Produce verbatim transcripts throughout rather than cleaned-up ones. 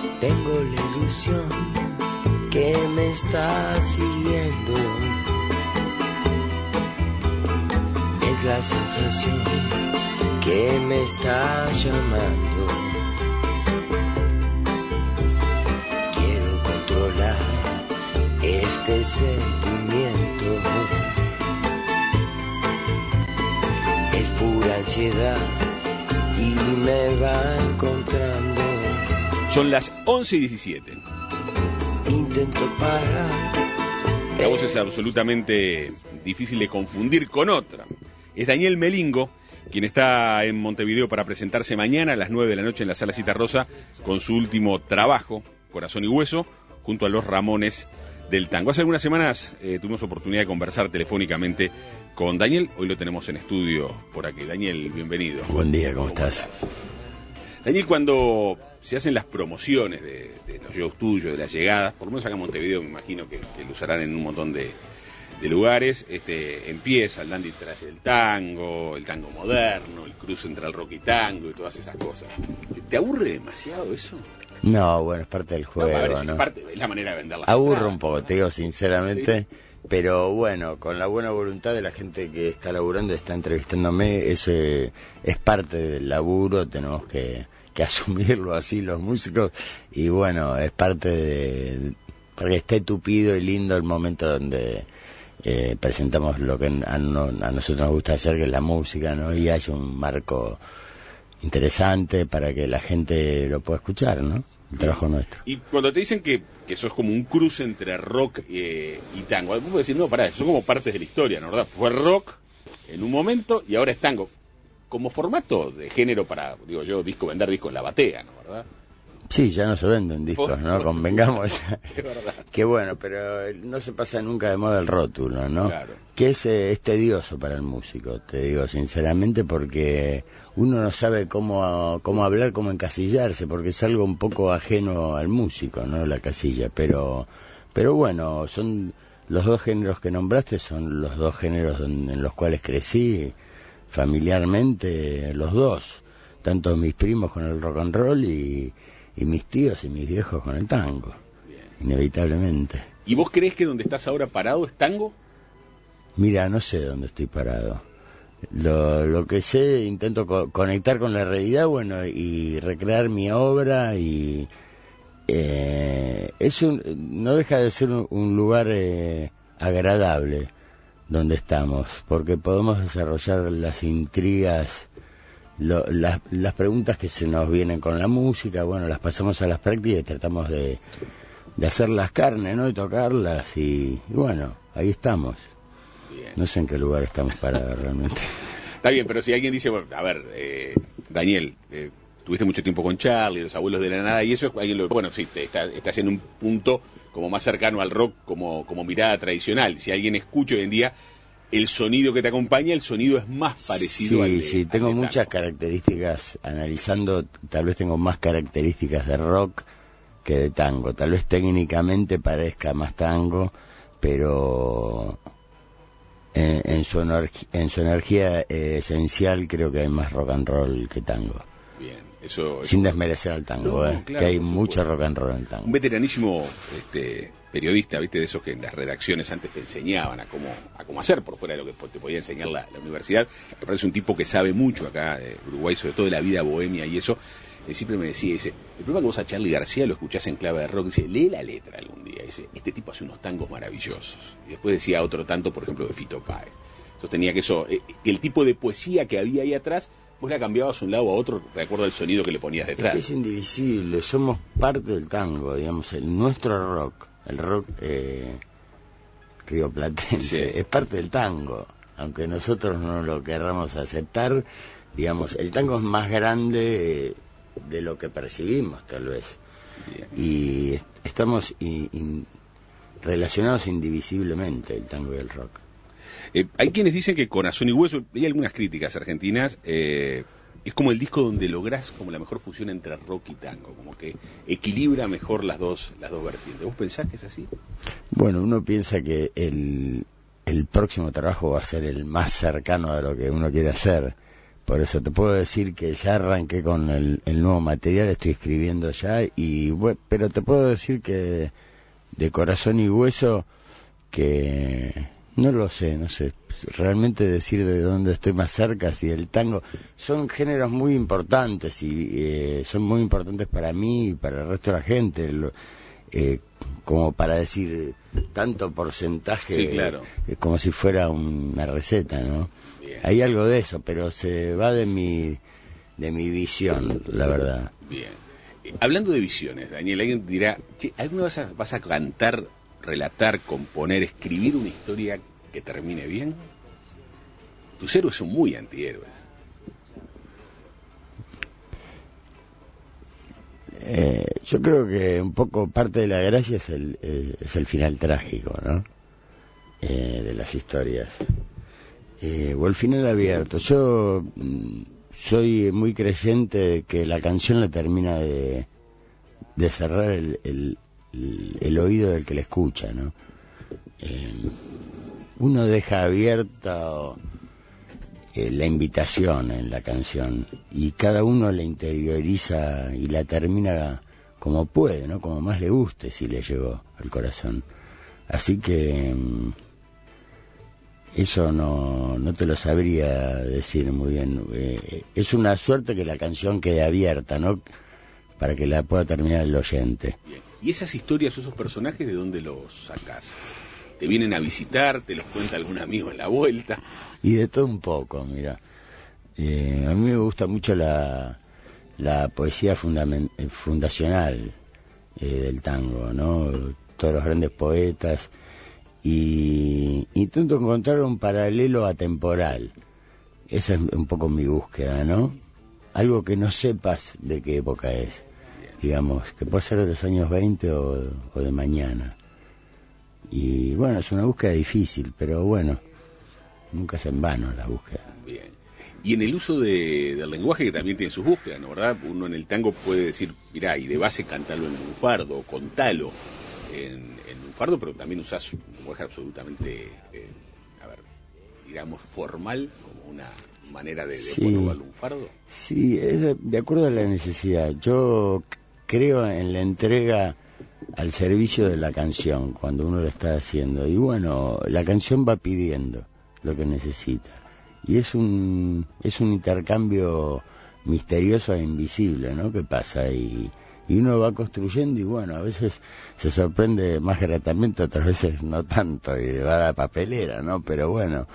Tengo la ilusión que me está siguiendo. Es la sensación que me está llamando. Quiero controlar este sentimiento. Es pura ansiedad y me va encontrando. Son las once y diecisiete. Intento parar. La voz es absolutamente difícil de confundir con otra. Es Daniel Melingo, quien está en Montevideo para presentarse mañana a las nueve de la noche en la Sala Cita Rosa con su último trabajo, Corazón y Hueso, junto a los Ramones del Tango. Hace algunas semanas eh, tuvimos oportunidad de conversar telefónicamente con Daniel. Hoy lo tenemos en estudio por aquí. Daniel, bienvenido. Buen día, ¿cómo, ¿Cómo estás? estás? Daniel, cuando se hacen las promociones de, de los shows tuyos, de las llegadas, por lo menos acá en Montevideo me imagino que, que lo usarán en un montón de, de lugares, este, empieza el dandy trash del tango, el tango moderno, el cruce entre el rock y tango y todas esas cosas. ¿Te, te aburre demasiado eso? No, bueno, es parte del juego, no, a ver, es, ¿no? parte, es la manera de venderla. Aburre un poco, te digo sinceramente, ¿sí? Pero bueno, con la buena voluntad de la gente que está laburando, está entrevistándome, eso es, es parte del laburo, tenemos que, que asumirlo así los músicos, y bueno, es parte de, para que esté tupido y lindo el momento donde eh, presentamos lo que a, no, a nosotros nos gusta hacer, que es la música, ¿no? Y hay un marco interesante para que la gente lo pueda escuchar, ¿no? El trabajo nuestro. Y cuando te dicen que, que eso es como un cruce entre rock eh, y tango, ¿cómo puedes decir? No, pará, son como partes de la historia, ¿no? ¿Verdad? Fue rock en un momento y ahora es tango. Como formato de género para, digo yo, disco, vender discos en la batea, ¿no? ¿Verdad? Sí, ya no se venden discos, ¿no? Convengamos. Es verdad. Que bueno, pero no se pasa nunca de moda el rótulo, ¿no? Claro. Que es, eh, es tedioso para el músico, te digo sinceramente, porque uno no sabe cómo, cómo hablar, cómo encasillarse, porque es algo un poco ajeno al músico, ¿no? La casilla, pero, pero bueno, son los dos géneros que nombraste, son los dos géneros en, en los cuales crecí familiarmente, los dos, tanto mis primos con el rock and roll y, y mis tíos y mis viejos con el tango. Bien. Inevitablemente. ¿Y vos crees que donde estás ahora parado es tango? Mira, no sé dónde estoy parado. Lo, lo que sé, intento co- conectar con la realidad, bueno, y recrear mi obra, y eh, es un, no deja de ser un, un lugar eh, agradable donde estamos, porque podemos desarrollar las intrigas, lo, las, las preguntas que se nos vienen con la música, bueno, las pasamos a las prácticas y tratamos de, de hacerlas carne, ¿no? Y tocarlas, y, y bueno, ahí estamos. Bien. No sé en qué lugar estamos parados realmente. Está bien, pero si alguien dice, bueno, a ver, eh, Daniel, eh, tuviste mucho tiempo con Charlie, los Abuelos de la Nada, y eso, alguien lo, bueno, sí, te, está, estás en un punto como más cercano al rock, como, como mirada tradicional. Si alguien escucha hoy en día el sonido que te acompaña, el sonido es más parecido sí, al de, sí, tengo muchas características, analizando, tal vez tengo más características de rock que de tango. Tal vez técnicamente parezca más tango, pero en, en, su, en su energía eh, esencial creo que hay más rock and roll que tango. Bien, eso... Sin eso... desmerecer al tango, no, eh, claro, que hay mucho rock and roll en tango. Un veteranísimo este, periodista, ¿viste? De esos que en las redacciones antes te enseñaban a cómo, a cómo hacer, por fuera de lo que te podía enseñar la, la universidad. Me parece un tipo que sabe mucho acá de Uruguay, sobre todo de la vida bohemia y eso. Él siempre me decía, dice, el problema es que vos a Charly García lo escuchás en clave de rock, dice, lee la letra algún día, dice, este tipo hace unos tangos maravillosos. Y después decía otro tanto, por ejemplo, de Fito Páez. Sostenía que eso, eh, que el tipo de poesía que había ahí atrás, vos la cambiabas de un lado a otro de acuerdo al sonido que le ponías detrás. Es que es indivisible, somos parte del tango, digamos, el nuestro rock, el rock eh, rioplatense, sí, es parte del tango, aunque nosotros no lo querramos aceptar, digamos, el tango es más grande eh, de lo que percibimos, tal vez. Bien. Y est- estamos in, in, relacionados indivisiblemente, el tango y el rock. Eh, hay quienes dicen que Corazón y Hueso, hay algunas críticas argentinas, eh, es como el disco donde lográs como la mejor fusión entre rock y tango, como que equilibra mejor las dos las dos vertientes. ¿Vos pensás que es así? Bueno, uno piensa que el, el próximo trabajo va a ser el más cercano a lo que uno quiere hacer, Por eso te puedo decir que ya arranqué con el, el nuevo material, estoy escribiendo ya, y bueno, pero te puedo decir que de corazón y hueso que no lo sé, no sé realmente decir de dónde estoy más cerca, si el tango. Son géneros muy importantes y eh, son muy importantes para mí y para el resto de la gente, lo, eh, como para decir tanto porcentaje, sí, claro. eh, como si fuera una receta, ¿no? Bien. Hay algo de eso, pero se va de mi de mi visión, la verdad. Bien. Eh, hablando de visiones, Daniel, alguien dirá, che, ¿alguna vez vas a, vas a cantar, relatar, componer, escribir una historia que termine bien? Tus héroes son muy antihéroes. Eh, yo creo que un poco parte de la gracia es el, eh, es el final trágico, ¿no? Eh, de las historias. Eh, o el final abierto. Yo mm, soy muy creyente de que la canción la termina de, de cerrar el, el, el, el oído del que la escucha, ¿no? Eh, uno deja abierta eh, la invitación en la canción y cada uno la interioriza y la termina como puede, ¿no? Como más le guste, si le llegó al corazón. Así que mm, eso no, no te lo sabría decir muy bien. Eh, es una suerte que la canción quede abierta, ¿no? Para que la pueda terminar el oyente. Bien. ¿Y esas historias, esos personajes, de dónde los sacás? ¿Te vienen a visitar? ¿Te los cuenta algún amigo en la vuelta? Y de todo un poco, mira. Eh, a mí me gusta mucho la, la poesía fundamen- fundacional eh, del tango, ¿no? Todos los grandes poetas. Y intento encontrar un paralelo atemporal. Esa es un poco mi búsqueda, ¿no? Algo que no sepas de qué época es. Digamos, que puede ser de los años veinte o, o de mañana. Y bueno, es una búsqueda difícil, pero bueno, nunca es en vano la búsqueda. Bien. Y en el uso de, del lenguaje, que también tiene sus búsquedas, ¿no? ¿Verdad? Uno en el tango puede decir, mirá, y de base cantalo en lunfardo, contalo en, en lunfardo, pero también usás un lenguaje absolutamente, eh, a ver, digamos, formal, como una manera de, de Sí. ponerlo al lunfardo. Sí, es de, de acuerdo a la necesidad. Yo c- creo en la entrega al servicio de la canción cuando uno lo está haciendo. Y bueno, la canción va pidiendo lo que necesita. Y es un es un intercambio misterioso e invisible, ¿no? Que pasa y, y uno va construyendo y bueno, a veces se sorprende más gratamente, otras veces no tanto y va a la papelera, ¿no? Pero bueno,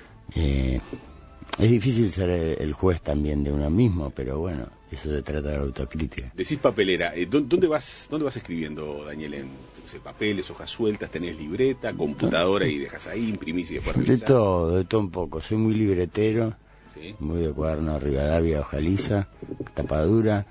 eh, es difícil ser el juez también de uno mismo, pero bueno, eso se trata de la autocrítica. Decís papelera, eh, ¿dó- ¿dónde vas dónde vas escribiendo, Daniel? ¿En no sé, papeles, hojas sueltas, tenés libreta, computadora y dejas ahí, imprimís y después De revisás? todo, de todo un poco. Soy muy libretero, ¿Sí? muy de cuaderno Rivadavia, hoja lisa, tapadura,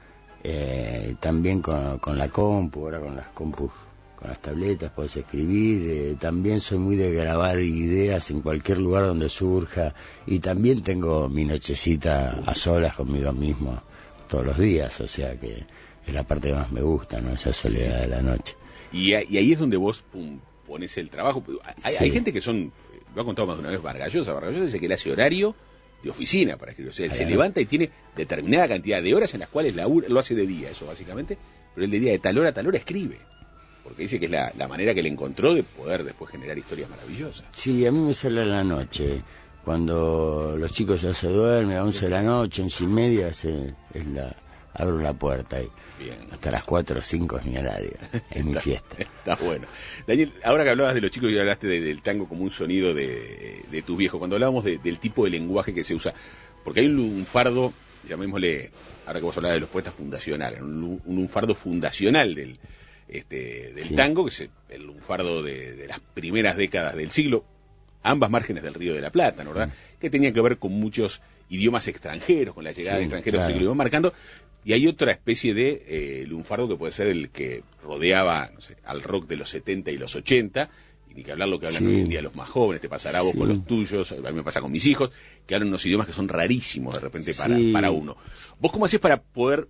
eh, también con, con la compu, ahora con las compus, con las tabletas puedes escribir, eh, también soy muy de grabar ideas en cualquier lugar donde surja y también tengo mi nochecita a solas conmigo mismo todos los días, o sea que es la parte que más me gusta, ¿no? Esa soledad de la noche. Y, a- y ahí es donde vos pum, pones el trabajo. Hay, Sí. hay gente que son, lo ha contado más de una vez Vargallosa, Vargallosa dice que él hace horario de oficina para escribir, o sea, él se Claro. levanta y tiene determinada cantidad de horas en las cuales labura, lo hace de día, eso básicamente, pero él de día de tal hora a tal hora escribe, porque dice que es la, la manera que él encontró de poder después generar historias maravillosas. Sí, a mí me sale a la noche, cuando los chicos ya se duermen, a once de la noche, once y media, se, es la, abro la puerta y Bien. hasta las cuatro o cinco es mi horario, es mi fiesta. Está bueno. Daniel, ahora que hablabas de los chicos y hablaste de, del tango como un sonido de, de tus viejos, cuando hablábamos de, del tipo de lenguaje que se usa, porque hay un lunfardo, llamémosle, ahora que vos hablabas de los poetas fundacionales, un, lu- un lunfardo fundacional del, este, del Sí. tango, que es el lunfardo de, de las primeras décadas del siglo, ambas márgenes del Río de la Plata, ¿no? ¿Verdad? Mm. Que tenía que ver con muchos idiomas extranjeros, con la llegada Sí, de extranjeros claro. que lo iban marcando. Y hay otra especie de eh, lunfardo que puede ser el que rodeaba, no sé, al rock de los setenta y los ochenta, y ni que hablar lo que hablan Sí. hoy en día los más jóvenes, te pasará a vos Sí. con los tuyos, a mí me pasa con mis hijos, que hablan unos idiomas que son rarísimos de repente para, Sí. para uno. ¿Vos cómo hacés para poder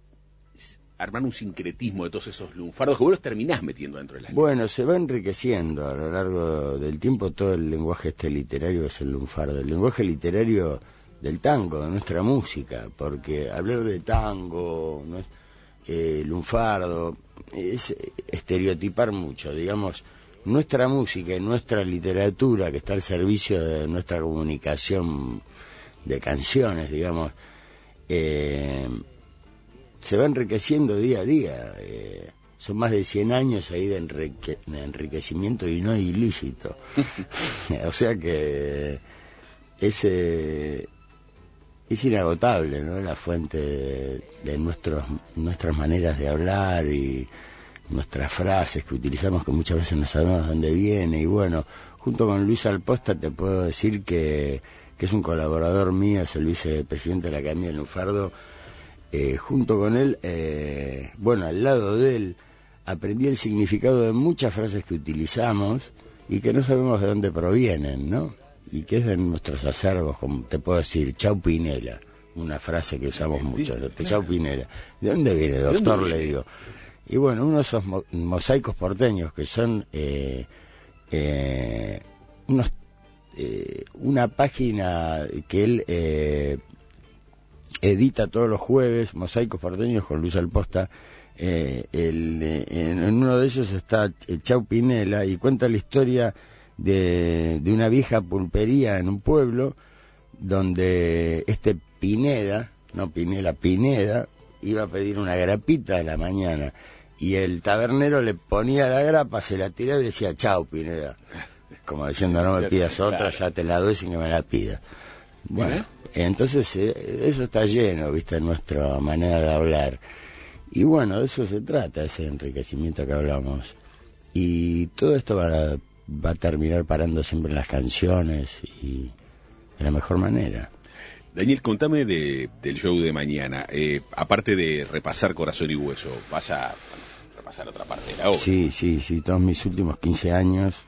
armar un sincretismo de todos esos lunfardos que vos los terminás metiendo dentro de la lengua? Bueno, se va enriqueciendo a lo largo del tiempo, todo el lenguaje este literario es el lunfardo. El lenguaje literario del tango, de nuestra música, porque hablar de tango, ¿no? eh, lunfardo, es estereotipar mucho, digamos, nuestra música y nuestra literatura, que está al servicio de nuestra comunicación de canciones, digamos, eh, se va enriqueciendo día a día. Eh, son más de cien años ahí de, enrique, de enriquecimiento y no ilícito. O sea que ese es inagotable, ¿no? La fuente de, de nuestros nuestras maneras de hablar y nuestras frases que utilizamos, que muchas veces no sabemos de dónde viene. Y bueno, junto con Luis Alposta te puedo decir que, que es un colaborador mío, es el vicepresidente de la Academia del Lunfardo. Eh, junto con él, eh, bueno, al lado de él, aprendí el significado de muchas frases que utilizamos y que no sabemos de dónde provienen, ¿no? Y que es de nuestros acervos, como te puedo decir, chau Pinela, una frase que usamos mucho, chau Pinela. ¿De dónde viene, doctor? ¿Dónde viene? Le digo. Y bueno, uno de esos mo mosaicos porteños que son eh, eh, unos, eh, una página que él eh, edita todos los jueves, Mosaicos Porteños con Luis Alposta. Eh, el, eh, en, en uno de ellos está el Chau Pinela y cuenta la historia de, de una vieja pulpería en un pueblo donde este Pineda, no Pinela, Pineda, iba a pedir una grapita a la mañana y el tabernero le ponía la grapa, se la tiraba y decía chau Pineda, como diciendo no me pidas otra, ya te la doy sin que me la pida. Bueno, entonces eh, eso está lleno, viste, en nuestra manera de hablar. Y bueno, de eso se trata, ese enriquecimiento que hablamos. Y todo esto va a, va a terminar parando siempre en las canciones y de la mejor manera. Daniel, contame de, del show de mañana. Eh, aparte de repasar Corazón y Hueso, ¿vas a bueno, repasar otra parte de la obra? Sí, sí, sí, todos mis últimos quince años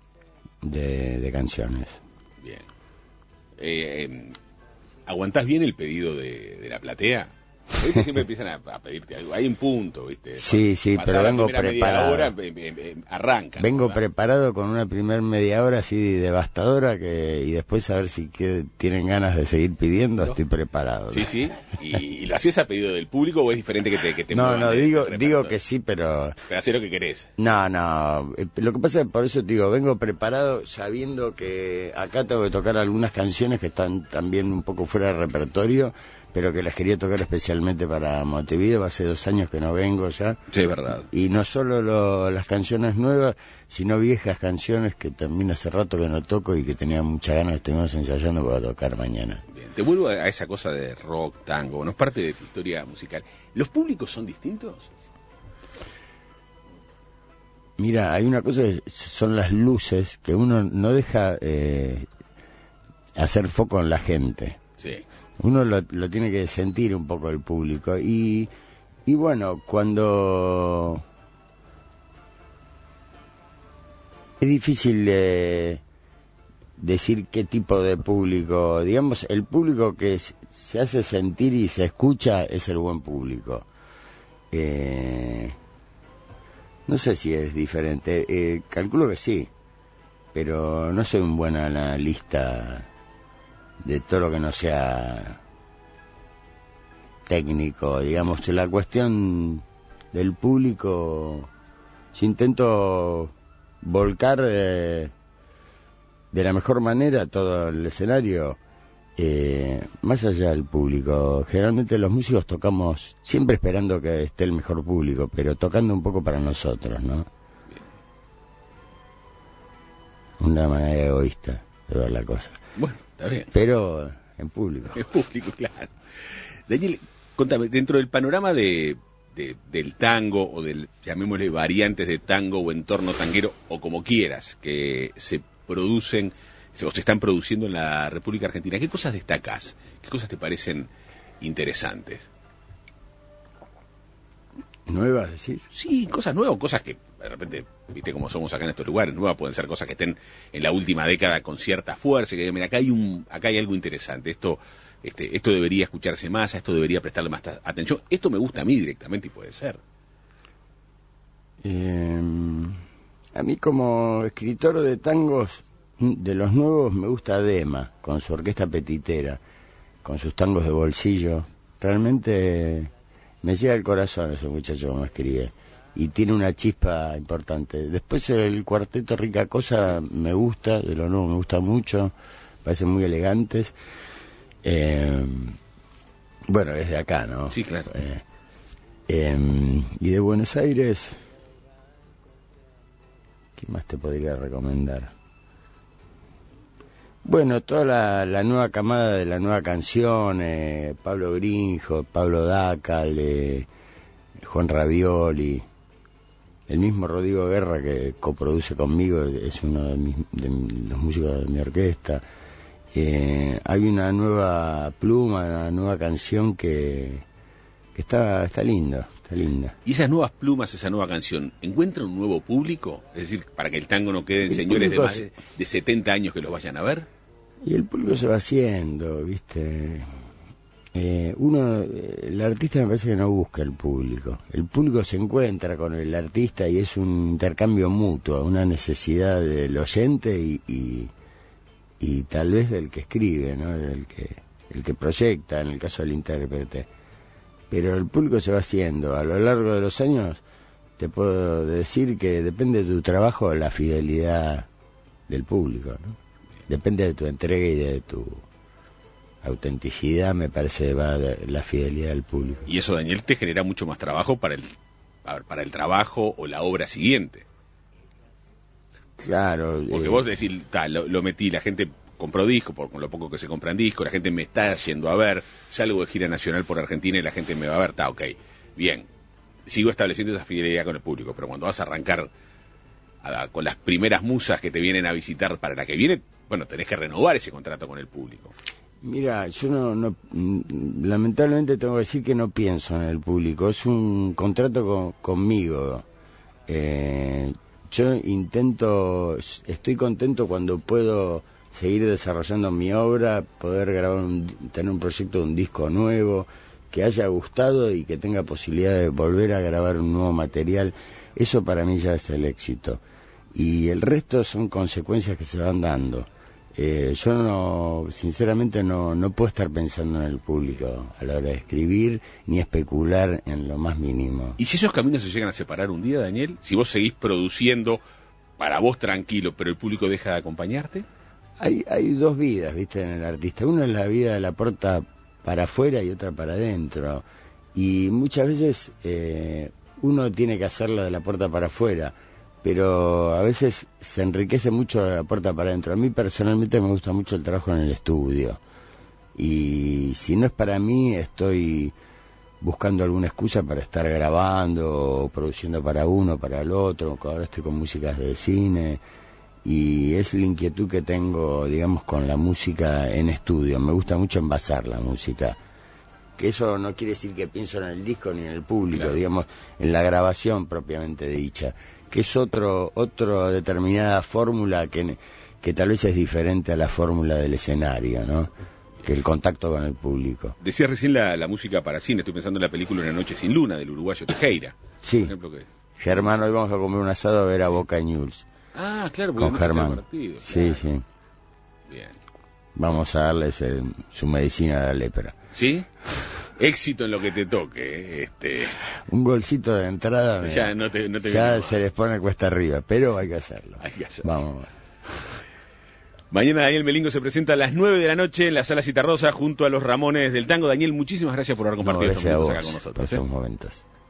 de, de canciones. Bien. Eh, eh, ¿Aguantás bien el pedido de, de la platea? ¿Viste? Siempre empiezan a, a pedirte algo. Hay un punto, ¿viste? Sí, sí, pero vengo preparado. Hora, eh, eh, arranca. Vengo ¿no? preparado con una primer media hora así devastadora que y después a ver si que, tienen ganas de seguir pidiendo. ¿No? Estoy preparado. Sí, sí. ¿Y, y lo hacías a pedido del público o es diferente que te que te No, no, de, digo de digo que sí, pero... Pero hacés lo que querés. No, no. Lo que pasa es que por eso te digo, vengo preparado sabiendo que acá tengo que tocar algunas canciones que están también un poco fuera de repertorio, pero que las quería tocar especialmente para Montevideo. Hace dos años que no vengo ya. Sí, es verdad. Y no solo lo, las canciones nuevas, sino viejas canciones que también hace rato que no toco y que tenía muchas ganas, estuvimos ensayando para tocar mañana. Bien, te vuelvo a esa cosa de rock, tango, no es parte de tu historia musical. ¿Los públicos son distintos? Mira, hay una cosa que son las luces, que uno no deja eh, hacer foco en la gente. Sí. Uno lo, lo tiene que sentir un poco el público y, y bueno, cuando es difícil eh, decir qué tipo de público, digamos, el público que es, se hace sentir y se escucha es el buen público. Eh, no sé si es diferente, eh, calculo que sí, pero no soy un buen analista de todo lo que no sea técnico, digamos. La cuestión del público, si intento volcar eh, de la mejor manera todo el escenario, eh, más allá del público. Generalmente los músicos tocamos siempre esperando que esté el mejor público, pero tocando un poco para nosotros, ¿no? Una manera egoísta de ver la cosa. Bueno, está bien. Pero en público. En público, claro. Daniel, contame, dentro del panorama de, de, del tango, o del, llamémosle, variantes de tango o entorno tanguero, o como quieras, que se producen, o se están produciendo en la República Argentina, ¿qué cosas destacás? ¿Qué cosas te parecen interesantes? ¿Nuevas, decís? Sí, cosas nuevas, cosas que de repente, viste cómo somos acá en estos lugares, nuevas pueden ser cosas que estén en la última década con cierta fuerza, que mira, acá hay un, acá hay algo interesante, esto, este, esto debería escucharse más, a esto debería prestarle más atención, esto me gusta a mí directamente y puede ser. Eh, a mí como escritor de tangos, de los nuevos me gusta Dema, con su orquesta petitera. con sus tangos de bolsillo. Realmente me llega al corazón ese muchacho que me escribe. Y tiene una chispa importante. Después el cuarteto Rica Cosa me gusta, de lo nuevo me gusta mucho, parecen muy elegantes. Eh, bueno, es de acá, ¿no? Sí, claro. Eh, eh, y de Buenos Aires, ¿qué más te podría recomendar? Bueno, toda la, la nueva camada de la nueva canción, eh, Pablo Grinjo, Pablo Dácal, eh, Juan Ravioli, el mismo Rodrigo Guerra que coproduce conmigo, es uno de, mis, de los músicos de mi orquesta. Eh, hay una nueva pluma, una nueva canción que, que está, está linda, está linda. ¿Y esas nuevas plumas, esa nueva canción, encuentran un nuevo público? Es decir, para que el tango no queden señores de más de, de setenta años que los vayan a ver. Y el público se va haciendo, ¿viste? Eh, uno, el artista me parece que no busca el público. El público se encuentra con el artista y es un intercambio mutuo, una necesidad del oyente y, y, y tal vez del que escribe, ¿no? El que, el que proyecta, en el caso del intérprete. Pero el público se va haciendo. A lo largo de los años te puedo decir que depende de tu trabajo la fidelidad del público, ¿no? Depende de tu entrega y de tu autenticidad, me parece, va de la fidelidad del público. Y eso, Daniel, te genera mucho más trabajo para el, para el trabajo o la obra siguiente. Claro. Porque eh, vos decís, ta, lo, lo metí, la gente compró disco, por con lo poco que se compran discos, la gente me está yendo a ver, salgo de gira nacional por Argentina y la gente me va a ver, está, ok, bien, sigo estableciendo esa fidelidad con el público, pero cuando vas a arrancar a, con las primeras musas que te vienen a visitar para la que viene, bueno, tenés que renovar ese contrato con el público. Mira, yo no, no, lamentablemente tengo que decir que no pienso en el público, es un contrato con, conmigo. Eh, yo intento, estoy contento cuando puedo seguir desarrollando mi obra, poder grabar, un, tener un proyecto de un disco nuevo, que haya gustado y que tenga posibilidad de volver a grabar un nuevo material. Eso para mí ya es el éxito. Y el resto son consecuencias que se van dando. Eh, yo no, sinceramente no, no puedo estar pensando en el público a la hora de escribir, ni especular en lo más mínimo. ¿Y si esos caminos se llegan a separar un día, Daniel? Si vos seguís produciendo para vos tranquilo, pero el público deja de acompañarte. Hay, hay dos vidas, viste, en el artista. Una es la vida de la puerta para afuera y otra para adentro. Y muchas veces eh, uno tiene que hacerla de la puerta para afuera, pero a veces se enriquece mucho de la puerta para adentro. A mí personalmente me gusta mucho el trabajo en el estudio. Y si no es para mí, estoy buscando alguna excusa para estar grabando o produciendo para uno, para el otro. Ahora estoy con músicas de cine. Y es la inquietud que tengo, digamos, con la música en estudio. Me gusta mucho envasar la música. Que eso no quiere decir que pienso en el disco ni en el público, claro. Digamos, en la grabación propiamente dicha. Que es otro, otra determinada fórmula que, que tal vez es diferente a la fórmula del escenario, ¿no? Que el contacto con el público. Decías recién la, la música para cine. Estoy pensando en la película Una noche sin luna, del uruguayo Tejera. Sí. Por ejemplo, que... Germán, hoy vamos a comer un asado a ver a Boca News. Ah, claro, con Germán. Partido, claro. Sí, sí. Bien. Vamos a darles eh, su medicina a la lepra. ¿Sí? Éxito en lo que te toque. ¿eh? Este... Un golcito de entrada. Me... Ya no te, no te ya se les pone cuesta arriba, pero hay que hacerlo. Hay que hacerlo. Vamos. Mañana Daniel Melingo se presenta a las nueve de la noche en la Sala Citarrosa junto a los Ramones del Tango. Daniel, muchísimas gracias por haber compartido no, estos momentos acá con nosotros. Por ¿eh? estos momentos.